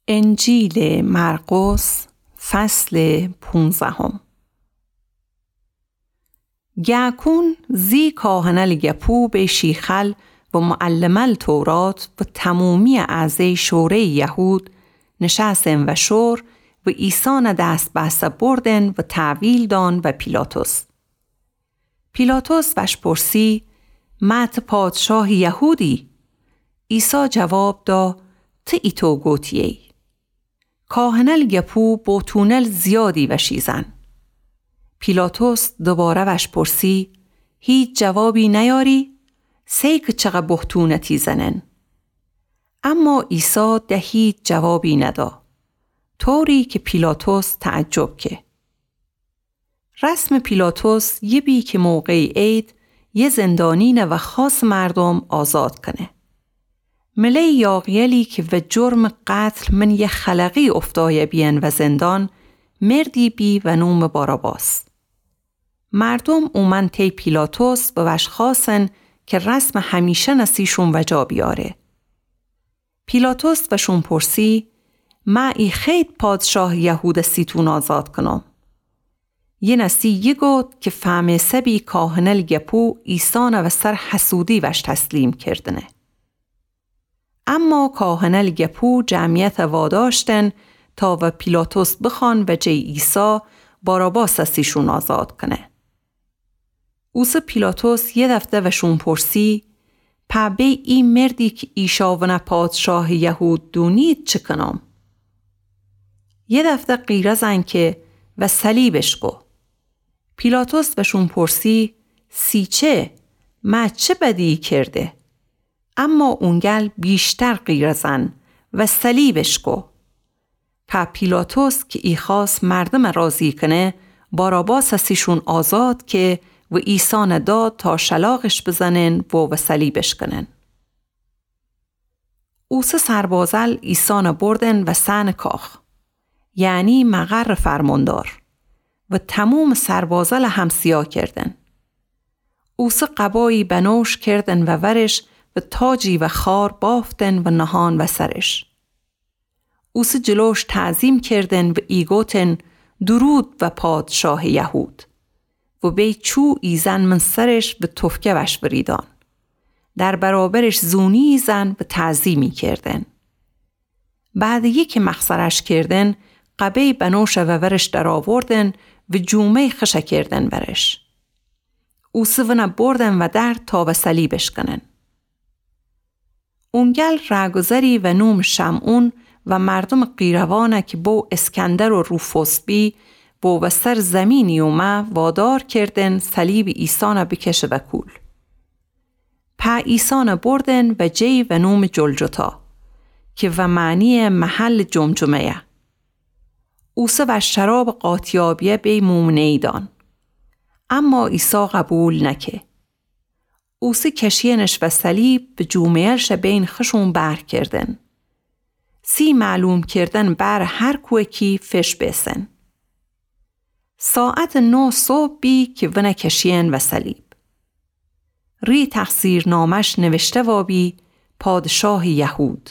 انجیل مرقس فصل 15. گاکون زی کاهنل گپو به شیخل و معلم التورات و تمومی اعضای شوره یهود نشستن و شور و عیسی دست بسته بردن و تعویل دان و پیلاطس وش پرسی مت پادشاه یهودی؟ عیسی جواب دا تی ایتو گوتیی. کاهنل گپو بوتونل زیادی وشیزن. پیلاطس دوباره وش پرسی هیچ جوابی نیاری؟ سیک چقه بوتونتی زنن. اما عیسی ده هیچ جوابی ندا. طوری که پیلاطس تعجب که. رسم پیلاطس یه بی که موقع عید یه زندانین و خاص مردم آزاد کنه. ملی یاغیلی که و جرم قتل من یه خلقی افتای بیان و زندان مردی بی و نوم باراباس. مردم اومن تی پیلاطس به وش خاصن که رسم همیشه نسیشون و جا بیاره. پیلاطس وشون پرسی ما ای خید پادشاه یهود سیتون آزاد کنم. یه نسی یه گفت که فهم سبی کاهنل گپو ایسان و سر حسودی وش تسلیم کردنه. اما کاهنل گپو جمعیت واداشتن تا و پیلاطس بخوان و جی عیسی باراباس سیشون آزاد کنه. اوس پیلاطس یه دفته وشون پرسی پبه این مردی که ایشاون پادشاه یهود دونید چه کنم؟ یه دفته غیره زن که و صلیبش کو. پیلاطس وشون پرسی سیچه ما چه بدی کرده؟ اما اونگل بیشتر غیره زن و صلیبش کو. پیلاطس که ای خواست مردم راضی کنه باراباس سیشون آزاد که و عیسی داد تا شلاقش بزنن و صلیبش کنن. اوس سربازل عیسی بردن و سن کاخ یعنی مقر فرماندار و تموم سربازل هم سیاه کردن. اوس قبایی بنوش کردن و ورش و تاجی و خار بافتن و نهان و سرش. اوس جلوش تعظیم کردن و ایگوتن درود و پادشاه یهود و بی چو ایزن من سرش به تفکه وش بریدان. در برابرش زونی زن و تعظیمی کردن. بعد یکی مخسرش کردن قبی بنوش و ورش در آوردن و جومه خشه کردن برش. اوسونه بردن و در تا و صلیبش کنن. اونگل رگذری و نوم شمعون و مردم قیروانه که بو اسکندر و روفوس بی بو و سر زمینی اومه وادار کردن صلیب عیسی بکشه و کول. عیسی بردن و جی و نوم جلجتا که و معنی محل جمجمه. اوسه و شراب قاطیابیه بی مومنیدان. اما عیسی قبول نکه. اوسه کشینش و صلیب به جومهرش بین خشون بر کردن. سی معلوم کردن بر هر کوکی فش بسن. ساعت 9 صبح بی که ونه کشین و صلیب. ری تقصیر نامش نوشته و بی پادشاه یهود.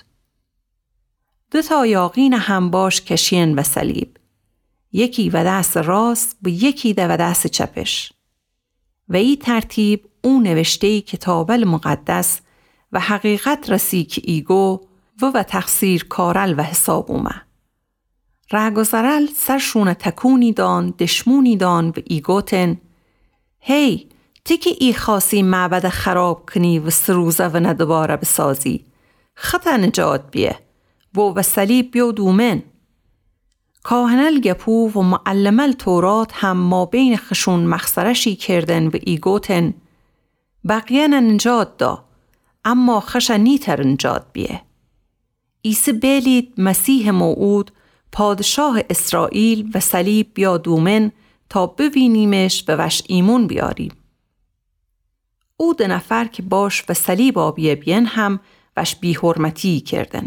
2 یاغین هم باش کشین و صلیب. یکی و دست راست و یکی و دست چپش. و ای ترتیب اون نوشته کتاب المقدس و حقیقت رسی که ایگو و تقصیر کارل و حساب اومه. رگذرل سرشون تکونی دان دشمونی دان و ایگوتن هی تی که ای خاصی معبد خراب کنی و سروزه و ندباره بسازی خطا نجات بیه و صلیب بیو دومن. کاهنل گپو و معلم التورات هم ما بین خشون مخسرشی کردن و ایگوتن بقیه نجات دا اما خش نیتر نجات بیه. عیسی بلید مسیح موعود پادشاه اسرائیل و صلیب بیا دومن تا ببینیمش و وش ایمون بیاریم. او 2 نفر که باش و صلیب آبیه بیان هم وش بی حرمتی کردن.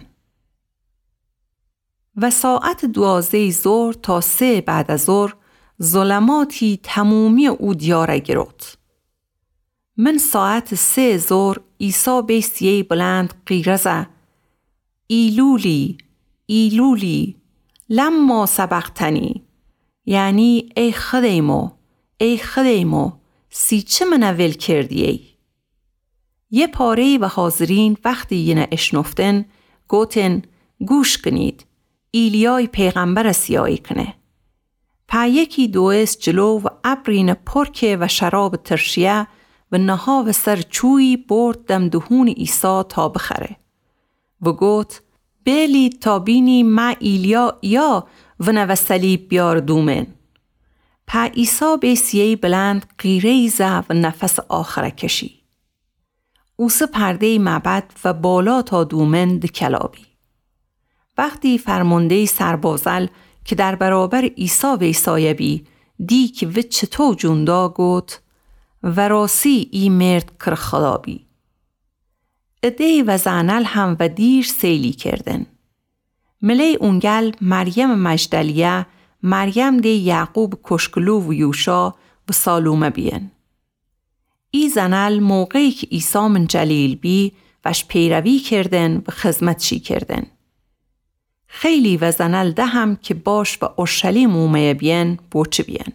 و ساعت 12 ظهر تا 3 بعد از ظهر ظلماتی تمومی او دیاره گرفت. من ساعت 3 ظهر عیسی بیسیه بلند قیرزه ایلولی ایلولی لما سبقتنی، یعنی ای خدیمو سی چه من اول کردی ای. یه پاره و حاضرین وقتی یه اشنفتن گوتن گوش کنید ایلیای پیغمبر سیایی کنه. پا یکی دوست جلو و ابرین پرکه و شراب ترشیه و نها و سر چوی برد دم دهون عیسی تا بخره و گوت بیلی تا بینی ما ایلیا یا و نو صلیب بیار دومن. پا عیسی به سیهی بلند قیره زه و نفس آخره کشی. اوس پرده معبد و بالا تا دومن کلابی. وقتی فرمانده سربازل که در برابر عیسی ویسایه بی دی که و چطور جوندا گوت و راسی ای مرد کر خدابی. اده و زنل هم و دیر سیلی کردن. ملی اونگل مریم مجدلیه، مریم دی یعقوب کشکلو و یوشا و سالومه بین. ای زنل موقعی که عیسی من جلیل بی وش پیروی کردن و خدمتشی کردن. خیلی و زنل ده هم که باش و اورشلیم اومه بین بوچه بین.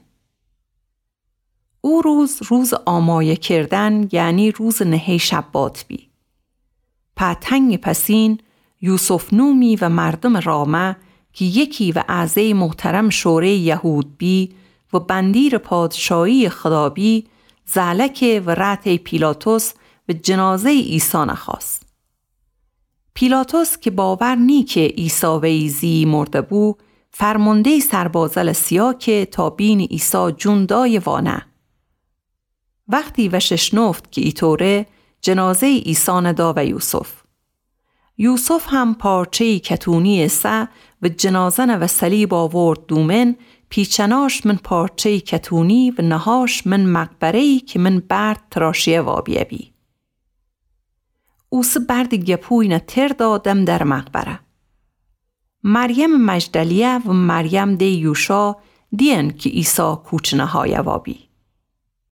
او روز آمایه کردن یعنی روز نهی شبات بی. تنگ پسین یوسف نومی و مردم رامه که یکی و اعضای محترم شوره یهود بی و بندیر پادشاهی خدا بی زعلک و رعت پیلاتوس و جنازه عیسی نخواست. پیلاتوس که باور نی که عیسی و ایزی مرده بو فرمانده سربازل سیا که تا بین عیسی جوندای وانه. وقتی و ششنفت که ایطوره جنازه عیسی ندا و یوسف هم پارچه کتونی سه و جنازه و صلیب آورد دومن پیچناش من پارچه کتونی و نهاش من مقبره‌ای که من برد تراشیه وابیه بی. اوس برد گپوی نتر دادم در مقبره. مریم مجدلیه و مریم دی یوشا دین که عیسی کوچنه های وابی.